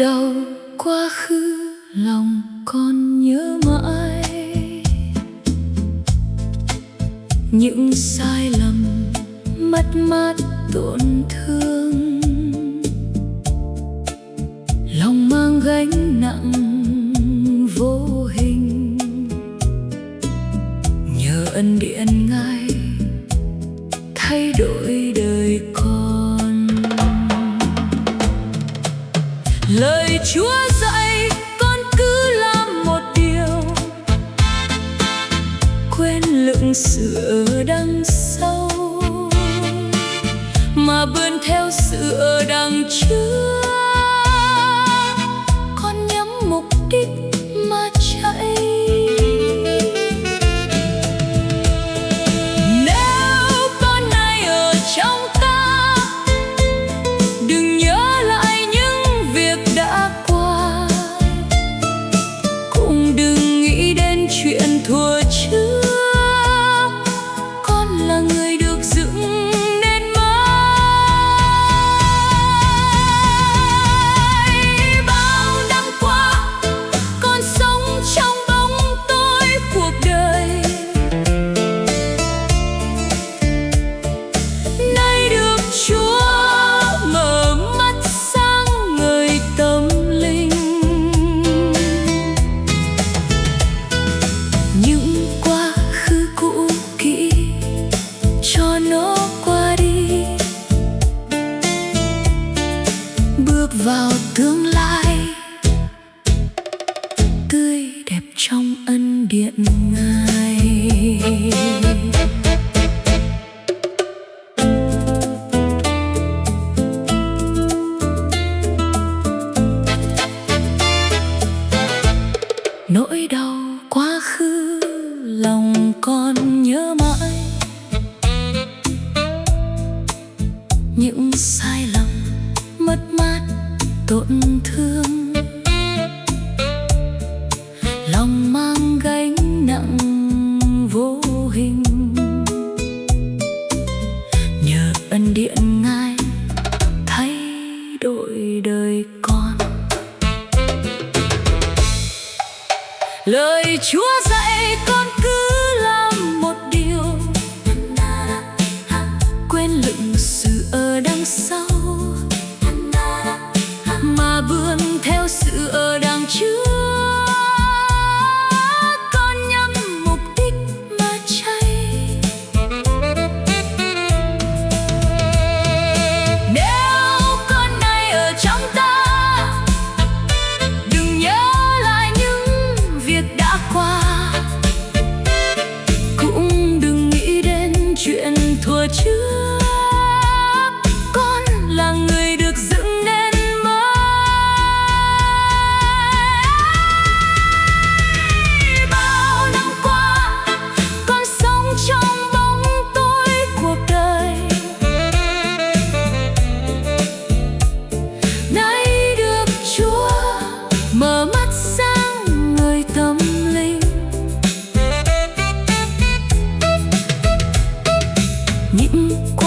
đau quá khứ lòng con nhớ mãi những sai lầm mất mát tổn thương, lòng mang gánh nặng vô hình. Nhờ ân điển Ngài thay đổi đời con. Lời Chúa dạy con cứ làm một điều, quên lượng sự ở đằng sau mà bươn theo sự ở đằng trước. Con nhắm mục đích mà chạy. Nếu con nay ở trong ta, đừng nhớ lại những việc đã qua, cũng đừng nghĩ đến chuyện thua trước. Con là người được dựng nên mới. Bao năm qua con sống trong bóng tối cuộc đời, nay được Chúa mở mắt sáng ngời tâm linh. Những quá khứ cũ kỹ cho nó qua đi, bước vào tương lai tươi đẹp trong ân điển Ngài. Nỗi đau quá khứ lòng con nhớ mãi những sai lầm mất mát tổn thương, lòng mang gánh nặng vô hình. Nhờ ân điển Ngài thay đổi đời con. Lời Chúa dạy con cứ làm một điều, quên lượng sự ở đằng sau mà bươn theo sự ở đằng trước. Con nhắm mục đích mà chạy. Nếu con nay ở trong ta, đừng nhớ lại những việc đã qua, cũng đừng nghĩ đến chuyện thua trước. Con là người được dựng nên mới. Bao năm qua con sống trong bóng tối cuộc đời, nay được Chúa mở mắt sáng ngời tâm linh. Những